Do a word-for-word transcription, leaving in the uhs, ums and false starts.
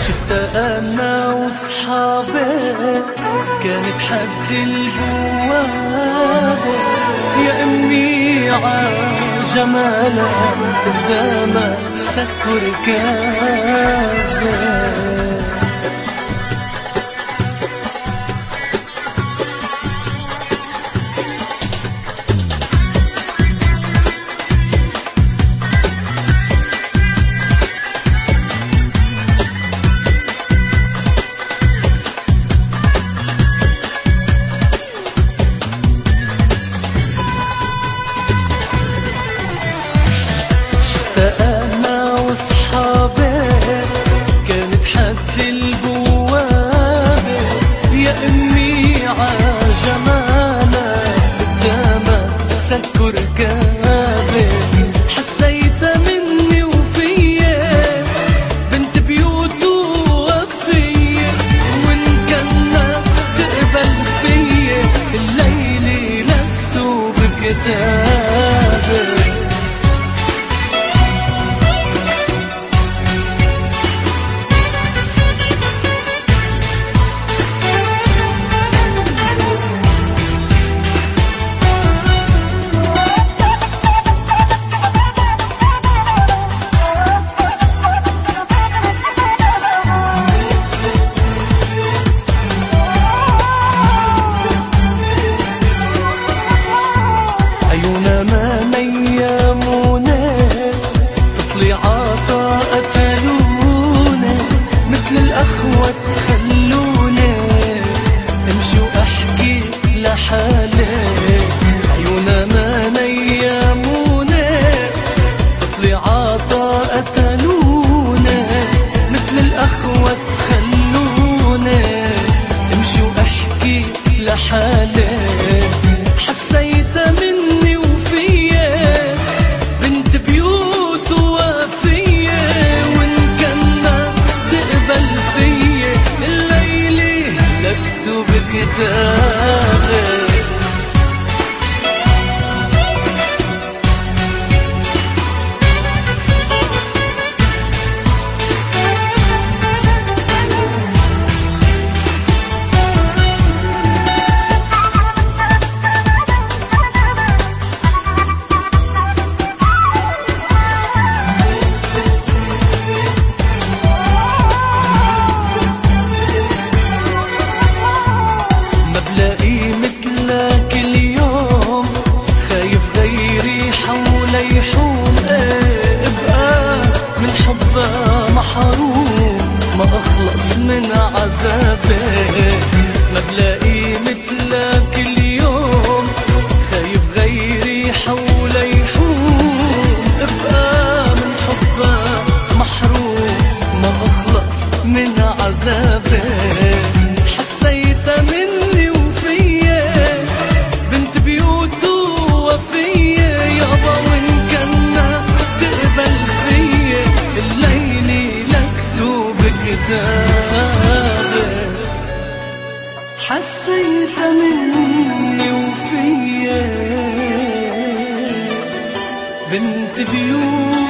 شفتها انا وصحابي كانت حد البوابة، يا امي عجمالها قدامها سكر كابة. أنا وصحابي كانت حد البوابة، يا أمي عجمالها قدامها سكر كابة. حسيتها مني وفيا بنت بيوت ووفية، وإن كنا تقبل فيا الليلة لكتب كتابة. عيونا ما نيمونا تطلع عطاء تلونا، مثل الأخوة تخلونا امشي وأحكي لحالي. عيونا ما نيمونا تطلع عطاء تلونا، مثل الأخوة تخلونا امشي وأحكي لحالي. حسيت مني وفيا بنت بيوت ووفية، وإن كنا تقبل فيا الليلة لكتب كتابة. ما أخلص من عذابي، ما بلاقي مثلك اليوم، خايف غيري حول يحوم. ابقى من حبك محروم، ما أخلص من عذابي. حسيت مني وفيا بنت بيوت ووفية يابا، وإن كنا تقبل فيا الليلة لكتب كتابة. حسيت مني وفيا بنت بيوت